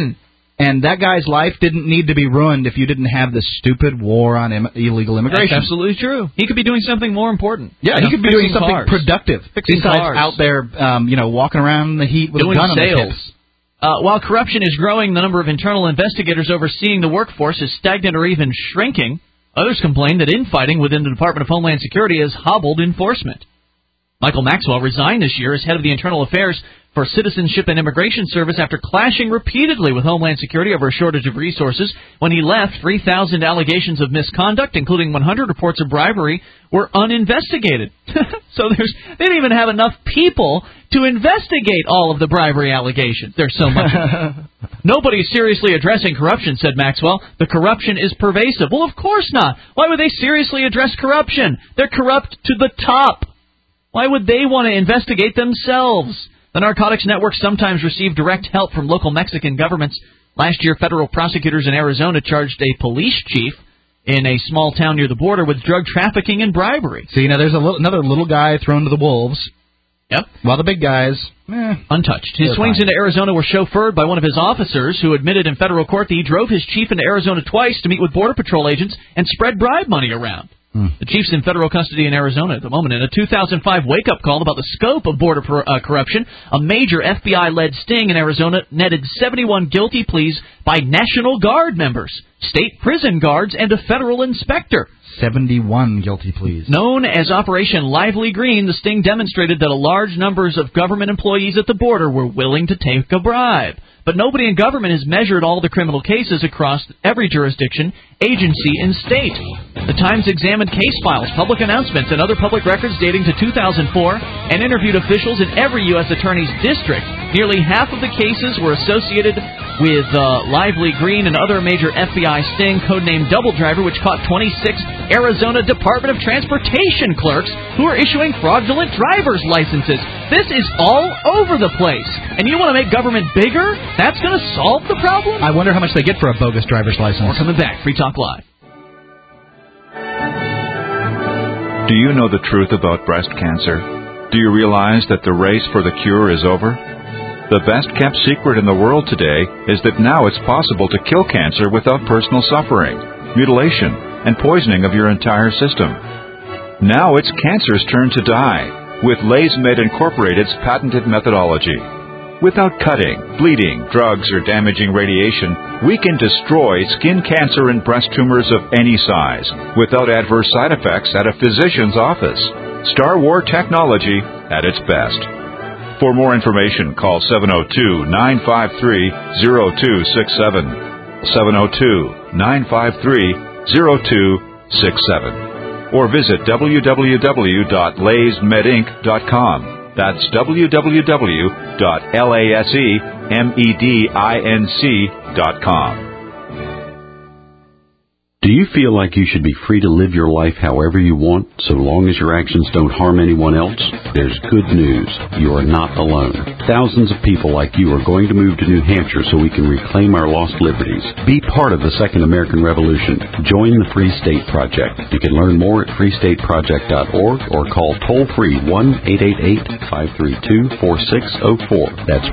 And that guy's life didn't need to be ruined if you didn't have this stupid war on illegal immigration. That's absolutely true. He could be doing something more important. Yeah, he could be doing something productive. Besides out there, walking around in the heat with a gun on his hips. While corruption is growing, the number of internal investigators overseeing the workforce is stagnant or even shrinking. Others complain that infighting within the Department of Homeland Security has hobbled enforcement. Michael Maxwell resigned this year as head of the Internal Affairs for Citizenship and Immigration Service after clashing repeatedly with Homeland Security over a shortage of resources. When he left, 3,000 allegations of misconduct, including 100 reports of bribery, were uninvestigated. So they didn't even have enough people to investigate all of the bribery allegations. There's so much. Nobody's seriously addressing corruption, said Maxwell. The corruption is pervasive. Well, of course not. Why would they seriously address corruption? They're corrupt to the top. Why would they want to investigate themselves? The narcotics network sometimes receive direct help from local Mexican governments. Last year, federal prosecutors in Arizona charged a police chief in a small town near the border with drug trafficking and bribery. See, now there's another little guy thrown to the wolves. Yep. While the big guys, untouched. His swings into Arizona were chauffeured by one of his officers who admitted in federal court that he drove his chief into Arizona twice to meet with Border Patrol agents and spread bribe money around. The chief's in federal custody in Arizona at the moment. In a 2005 wake-up call about the scope of border corruption, a major FBI-led sting in Arizona netted 71 guilty pleas by National Guard members, state prison guards, and a federal inspector. 71 guilty pleas. Known as Operation Lively Green, the sting demonstrated that a large numbers of government employees at the border were willing to take a bribe. But nobody in government has measured all the criminal cases across every jurisdiction, agency, and state. The Times examined case files, public announcements, and other public records dating to 2004 and interviewed officials in every U.S. attorney's district. Nearly half of the cases were associated with Lively Green and other major FBI sting, codenamed Double Driver, which caught 26 Arizona Department of Transportation clerks who are issuing fraudulent driver's licenses. This is all over the place. And you want to make government bigger? That's going to solve the problem? I wonder how much they get for a bogus driver's license. We're coming back. Free Talk Live. Do you know the truth about breast cancer? Do you realize that the race for the cure is over? The best-kept secret in the world today is that now it's possible to kill cancer without personal suffering, mutilation, and poisoning of your entire system. Now it's cancer's turn to die with LaysMed Incorporated's patented methodology. Without cutting, bleeding, drugs, or damaging radiation, we can destroy skin cancer and breast tumors of any size without adverse side effects at a physician's office. Star War technology at its best. For more information, call 702-953-0267, 702-953-0267, or visit www.laysmedinc.com. That's www.lasemedinc.com. Do you feel like you should be free to live your life however you want, so long as your actions don't harm anyone else? There's good news. You are not alone. Thousands of people like you are going to move to New Hampshire so we can reclaim our lost liberties. Be part of the Second American Revolution. Join the Free State Project. You can learn more at freestateproject.org or call toll-free 1-888-532-4604. That's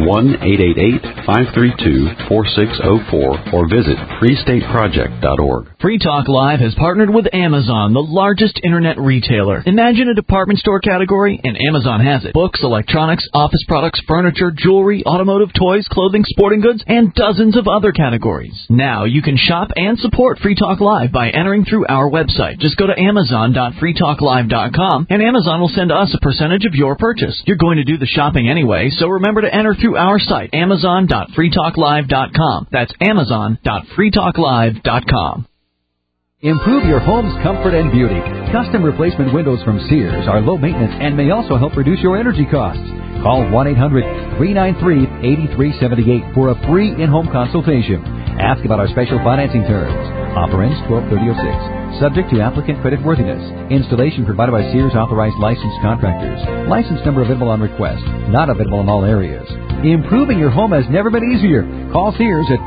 1-888-532-4604 or visit freestateproject.org. Free Talk Live has partnered with Amazon, the largest internet retailer. Imagine a department store category, and Amazon has it. Books, electronics, office products, furniture, jewelry, automotive, toys, clothing, sporting goods, and dozens of other categories. Now you can shop and support Free Talk Live by entering through our website. Just go to amazon.freetalklive.com, and Amazon will send us a percentage of your purchase. You're going to do the shopping anyway, so remember to enter through our site, amazon.freetalklive.com. That's amazon.freetalklive.com. Improve your home's comfort and beauty. Custom replacement windows from Sears are low maintenance and may also help reduce your energy costs. Call 1-800-393-8378 for a free in-home consultation. Ask about our special financing terms. Offer ends 12/30/06. Subject to applicant credit worthiness. Installation provided by Sears authorized licensed contractors. License number available on request. Not available in all areas. Improving your home has never been easier. Call Sears at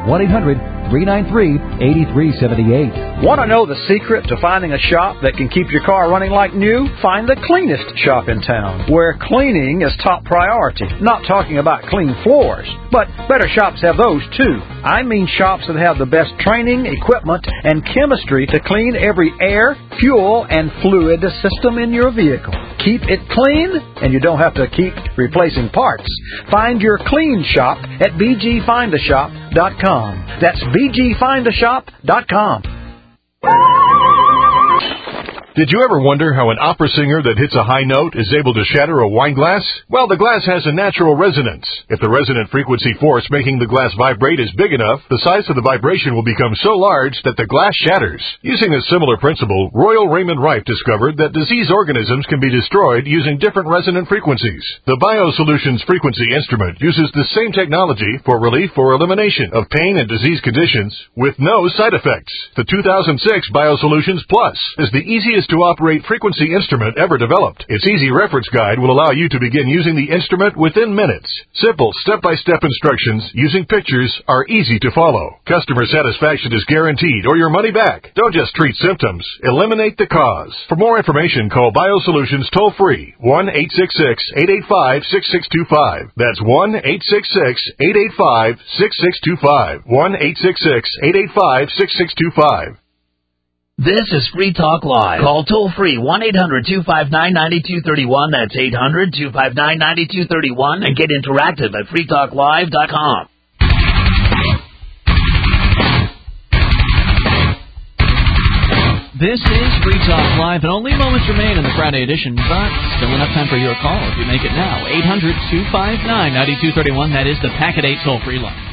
1-800-393-8378. Want to know the secret to finding a shop that can keep your car running like new? Find the cleanest shop in town, where cleaning is top priority. Not talking about clean floors, but better shops have those too. I mean shops that have the best training, equipment, and chemistry to clean every air, fuel, and fluid system in your vehicle. Keep it clean, and you don't have to keep replacing parts. Find your clean shop at bgfindashop.com. That's bgfindashop.com. Did you ever wonder how an opera singer that hits a high note is able to shatter a wine glass? Well, the glass has a natural resonance. If the resonant frequency force making the glass vibrate is big enough, the size of the vibration will become so large that the glass shatters. Using a similar principle, Royal Raymond Rife discovered that disease organisms can be destroyed using different resonant frequencies. The BioSolutions frequency instrument uses the same technology for relief or elimination of pain and disease conditions with no side effects. The 2006 BioSolutions Plus is the easiest to operate frequency instrument ever developed. Its easy reference guide will allow you to begin using the instrument within minutes. Simple step-by-step instructions using pictures are easy to follow. Customer satisfaction is guaranteed or your money back. Don't just treat symptoms, eliminate the cause. For more information, call BioSolutions toll-free 1-866-885-6625. That's 1-866-885-6625. 1-866-885-6625. This is Free Talk Live. Call toll-free 1-800-259-9231. That's 800-259-9231. And get interactive at freetalklive.com. This is Free Talk Live, and only moments remain in the Friday edition, but still enough time for your call if you make it now. 800-259-9231. That is the Packet 8 toll-free line.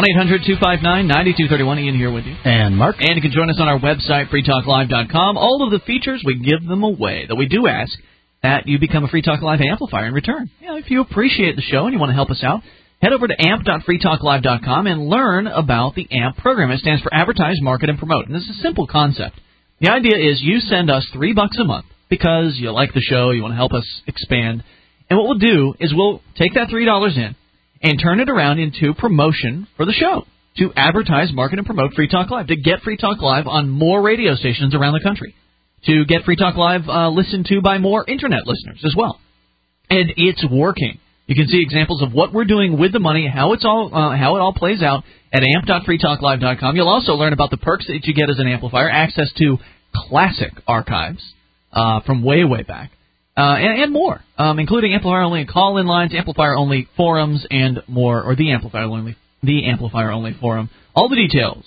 1-800-259-9231. Ian here with you. And Mark. And you can join us on our website, freetalklive.com. All of the features, we give them away. Though we do ask that you become a Free Talk Live amplifier in return. If you appreciate the show and you want to help us out, head over to amp.freetalklive.com and learn about the AMP program. It stands for Advertise, Market, and Promote. And this is a simple concept. The idea is you send us $3 a month because you like the show, you want to help us expand. And what we'll do is we'll take that $3 in and turn it around into promotion for the show, to advertise, market, and promote Free Talk Live, to get Free Talk Live on more radio stations around the country, to get Free Talk Live listened to by more Internet listeners as well. And it's working. You can see examples of what we're doing with the money, how it all plays out at amp.freetalklive.com. You'll also learn about the perks that you get as an amplifier, access to classic archives from way, way back. And more, including amplifier-only call-in lines, amplifier-only forums, and more, or the amplifier-only forum. All the details,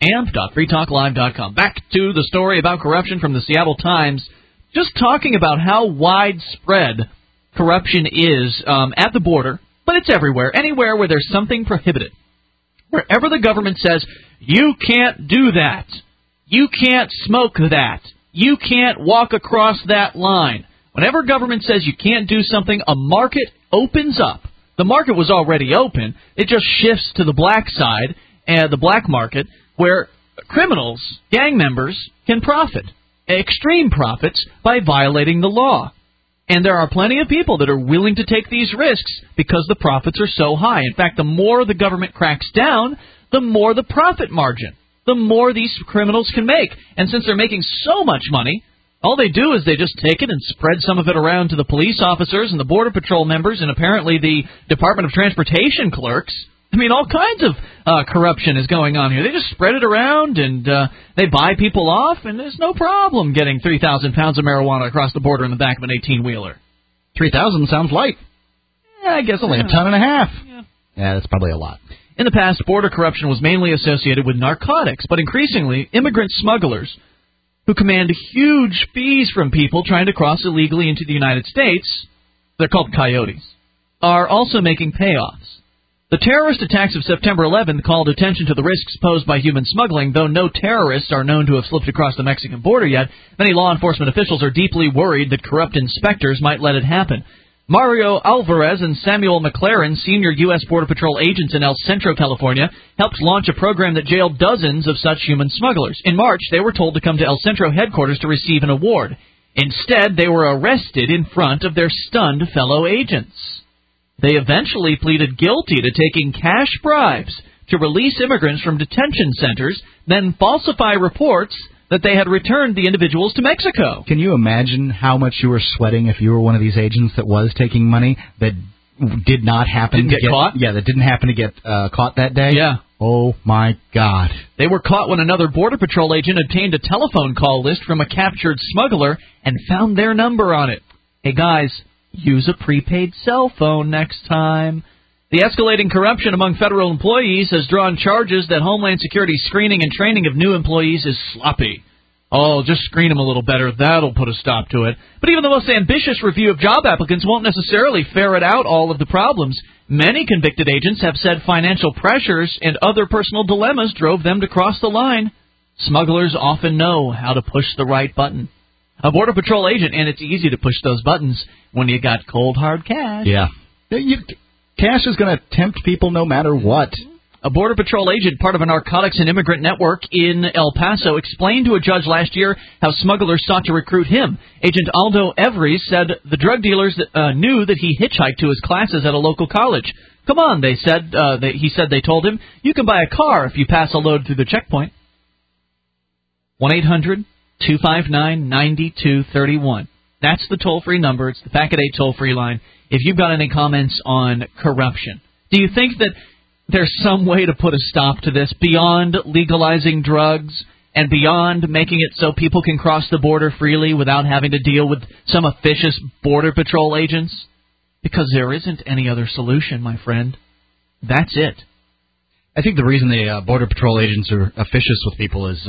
amp.freetalklive.com. Back to the story about corruption from the Seattle Times, just talking about how widespread corruption is at the border, but it's everywhere, anywhere where there's something prohibited. Wherever the government says, you can't do that, you can't smoke that, you can't walk across that line. Whenever government says you can't do something, a market opens up. The market was already open. It just shifts to the black side, the black market, where criminals, gang members, can profit, extreme profits, by violating the law. And there are plenty of people that are willing to take these risks because the profits are so high. In fact, the more the government cracks down, the more the profit margin, the more these criminals can make. And since they're making so much money, all they do is they just take it and spread some of it around to the police officers and the Border Patrol members and apparently the Department of Transportation clerks. I mean, all kinds of corruption is going on here. They just spread it around and they buy people off, and there's no problem getting 3,000 pounds of marijuana across the border in the back of an 18-wheeler. 3,000 sounds light. Yeah, I guess only a ton and a half. Yeah, that's probably a lot. In the past, border corruption was mainly associated with narcotics, but increasingly, immigrant smugglers who command huge fees from people trying to cross illegally into the United States, they're called coyotes, are also making payoffs. The terrorist attacks of September 11th called attention to the risks posed by human smuggling. Though no terrorists are known to have slipped across the Mexican border yet, many law enforcement officials are deeply worried that corrupt inspectors might let it happen. Mario Alvarez and Samuel McLaren, senior U.S. Border Patrol agents in El Centro, California, helped launch a program that jailed dozens of such human smugglers. In March, they were told to come to El Centro headquarters to receive an award. Instead, they were arrested in front of their stunned fellow agents. They eventually pleaded guilty to taking cash bribes to release immigrants from detention centers, then falsify reports that they had returned the individuals to Mexico. Can you imagine how much you were sweating if you were one of these agents that was taking money that did not happen to get caught? Yeah, that didn't happen to get caught that day? Yeah. Oh, my God. They were caught when another Border Patrol agent obtained a telephone call list from a captured smuggler and found their number on it. Hey, guys, use a prepaid cell phone next time. The escalating corruption among federal employees has drawn charges that Homeland Security's screening and training of new employees is sloppy. Oh, just screen them a little better. That'll put a stop to it. But even the most ambitious review of job applicants won't necessarily ferret out all of the problems. Many convicted agents have said financial pressures and other personal dilemmas drove them to cross the line. Smugglers often know how to push the right button. A Border Patrol agent, and it's easy to push those buttons when you got cold, hard cash. Yeah. Cash is going to tempt people no matter what. A Border Patrol agent, part of a narcotics and immigrant network in El Paso, explained to a judge last year how smugglers sought to recruit him. Agent Aldo Evries said the drug dealers knew that he hitchhiked to his classes at a local college. Come on, they said. He said they told him, you can buy a car if you pass a load through the checkpoint. 1-800-259-9231. That's the toll-free number. It's the Packet 8 toll-free line. If you've got any comments on corruption, do you think that there's some way to put a stop to this beyond legalizing drugs and beyond making it so people can cross the border freely without having to deal with some officious Border Patrol agents? Because there isn't any other solution, my friend. That's it. I think the reason the Border Patrol agents are officious with people is,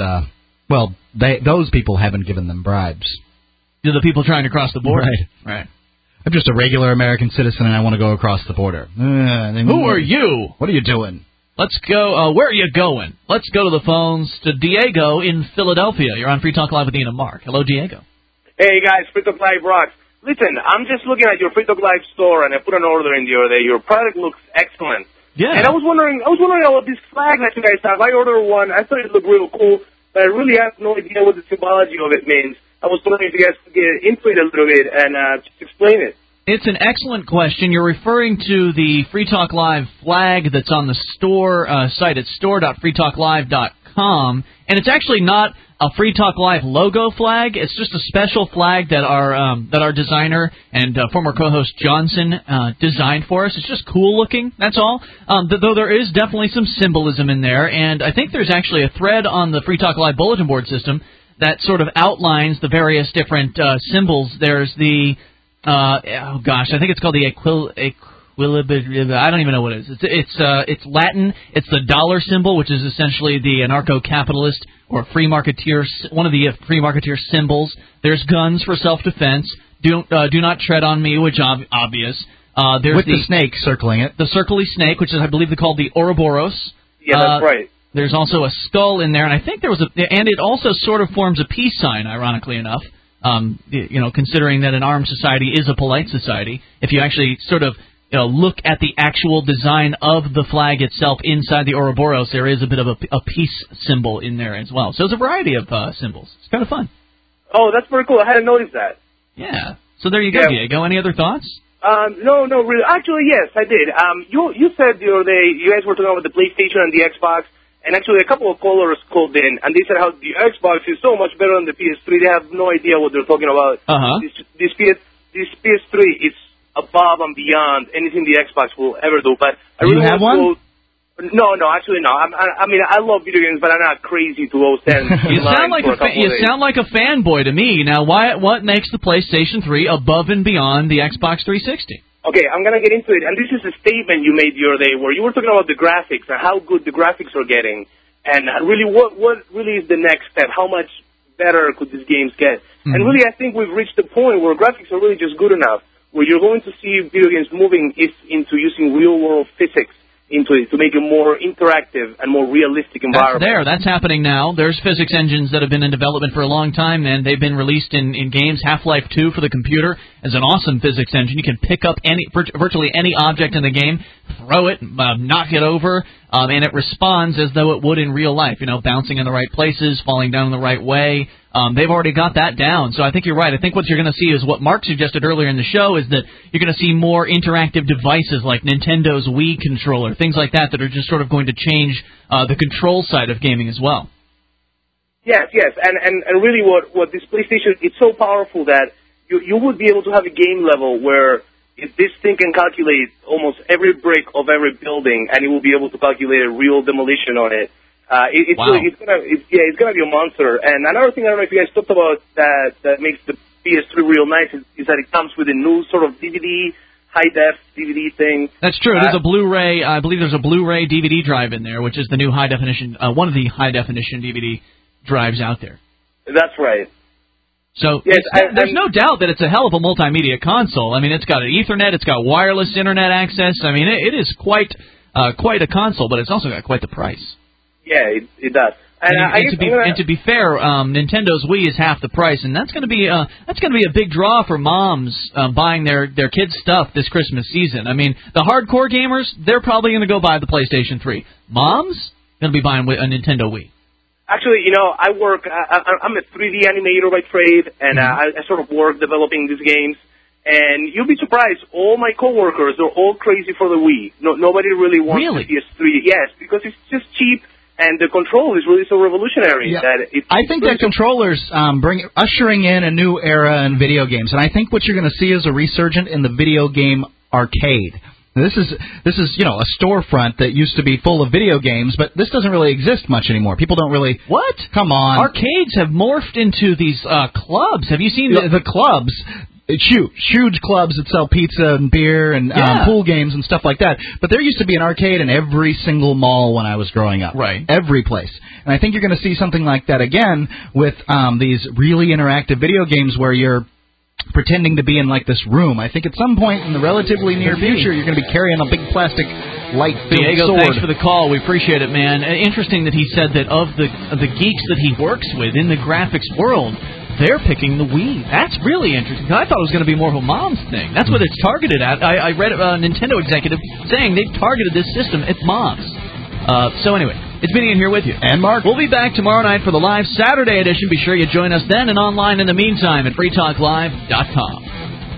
those people haven't given them bribes. To the people trying to cross the border? Right. I'm just a regular American citizen and I want to go across the border. Who are you? What are you doing? Let's go. Where are you going? Let's go to the phones to Diego in Philadelphia. You're on Free Talk Live with Ian and Mark. Hello, Diego. Hey, guys. Free Talk Live rocks. Listen, I'm just looking at your Free Talk Live store and I put an order in the other day. Your product looks excellent. Yeah. And I was wondering about this flag that you guys have. I ordered one. I thought it looked real cool, but I really have no idea what the symbology of it means. I was wondering if you guys could get into it a little bit and just explain it. It's an excellent question. You're referring to the Free Talk Live flag that's on the store site at store.freetalklive.com, and it's actually not a Free Talk Live logo flag. It's just a special flag that our designer and former co-host Johnson designed for us. It's just cool looking, that's all. Though there is definitely some symbolism in there, and I think there's actually a thread on the Free Talk Live bulletin board system that sort of outlines the various different symbols. There's the I think it's called the equilibrium. I don't even know what it is. It's Latin. It's the dollar symbol, which is essentially the anarcho-capitalist or free marketeer, one of the free marketeer symbols. There's guns for self-defense. Do not tread on me, which obvious. There's with the snake circling it. The circly snake, which is I believe called the Ouroboros. Yeah, that's right. There's also a skull in there, and I think there was and it also sort of forms a peace sign, ironically enough. Considering that an armed society is a polite society, if you actually sort of look at the actual design of the flag itself inside the Ouroboros, there is a bit of a peace symbol in there as well. So there's a variety of symbols. It's kind of fun. Oh, that's very cool. I hadn't noticed that. Yeah. So there you go, Diego. Any other thoughts? No, really. Actually, yes, I did. You said the other day you guys were talking about the PlayStation and the Xbox. And actually, a couple of callers called in, and they said how the Xbox is so much better than the PS3. They have no idea what they're talking about. This PS3 is above and beyond anything the Xbox will ever do. But I really have one? No, actually, no. I mean, I love video games, but I'm not crazy to go stand in line for a couple of days. You sound like a fanboy to me. Now, what makes the PlayStation 3 above and beyond the Xbox 360? Okay, I'm going to get into it. And this is a statement you made the other day where you were talking about the graphics and how good the graphics are getting. And really, what really is the next step? How much better could these games get? Mm-hmm. And really, I think we've reached the point where graphics are really just good enough, where you're going to see video games moving into using real-world physics into it to make a more interactive and more realistic environment. That's happening now. There's physics engines that have been in development for a long time, and they've been released in games. Half-Life 2 for the computer is an awesome physics engine. You can pick up virtually any object in the game, throw it, knock it over. and it responds as though it would in real life, bouncing in the right places, falling down in the right way. They've already got that down, so I think you're right. I think what you're going to see is what Mark suggested earlier in the show, is that you're going to see more interactive devices like Nintendo's Wii controller, things like that are just sort of going to change the control side of gaming as well. Yes, and really what this PlayStation, it's so powerful that you would be able to have a game level where if this thing can calculate almost every brick of every building, and it will be able to calculate a real demolition on it. It's gonna be a monster. And another thing I don't know if you guys talked about that makes the PS3 real nice is that it comes with a new sort of DVD, high-def DVD thing. That's true. There's a Blu-ray. I believe there's a Blu-ray DVD drive in there, which is the new high-definition, one of the high-definition DVD drives out there. That's right. So yes, there's no doubt that it's a hell of a multimedia console. I mean, it's got an Ethernet, it's got wireless internet access. I mean, it is quite a console, but it's also got quite the price. Yeah, it does. And to be fair, Nintendo's Wii is half the price, and that's going to be a big draw for moms buying their kids' stuff this Christmas season. I mean, the hardcore gamers, they're probably going to go buy the PlayStation 3. Moms going to be buying a Nintendo Wii. Actually, I work. I'm a 3D animator by trade, and I sort of work developing these games. And you'll be surprised. All my coworkers are all crazy for the Wii. Nobody really wants the PS3. Yes, because it's just cheap. And the control is really so revolutionary that I think that controller's ushering in a new era in video games, and I think what you're going to see is a resurgence in the video game arcade. This is a storefront that used to be full of video games, but this doesn't really exist much anymore. People don't really. What? Come on. Arcades have morphed into these clubs. Have you seen the clubs? Huge clubs that sell pizza and beer and pool games and stuff like that. But there used to be an arcade in every single mall when I was growing up. Right. Every place. And I think you're going to see something like that again with these really interactive video games where you're pretending to be in like this room. I think at some point in the relatively near future you're going to be carrying a big plastic light-filled Diego, sword. thanks for the call. We appreciate it, man. Interesting that he said that of the geeks that he works with in the graphics world, they're picking the Wii. That's really interesting. I thought it was going to be more of a mom's thing. That's what it's targeted at. I read a Nintendo executive saying they've targeted this system at moms. So anyway, it's Vinny in here with you. And Mark. We'll be back tomorrow night for the live Saturday edition. Be sure you join us then and online in the meantime at freetalklive.com.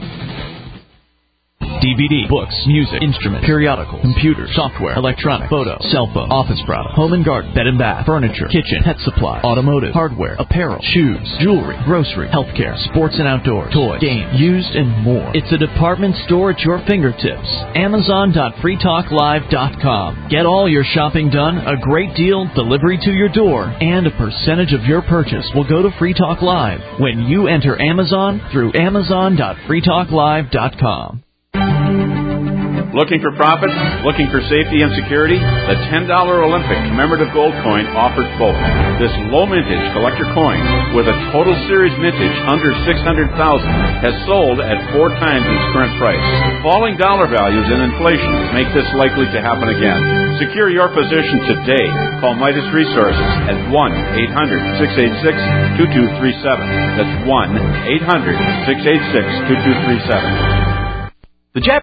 DVD, books, music, instruments, periodicals, computers, software, electronic, photo, cell phone, office product, home and garden, bed and bath, furniture, kitchen, pet supply, automotive, hardware, apparel, shoes, jewelry, grocery, healthcare, sports and outdoors, toys, games, used, and more. It's a department store at your fingertips. Amazon.freetalklive.com. Get all your shopping done, a great deal, delivery to your door, and a percentage of your purchase will go to Free Talk Live when you enter Amazon through Amazon.freetalklive.com. Looking for profit? Looking for safety and security? The $10 Olympic commemorative gold coin offers both. This low mintage collector coin with a total series mintage under $600,000 has sold at 4 times its current price. Falling dollar values and inflation make this likely to happen again. Secure your position today. Call Midas Resources at 1-800-686-2237. That's 1-800-686-2237. The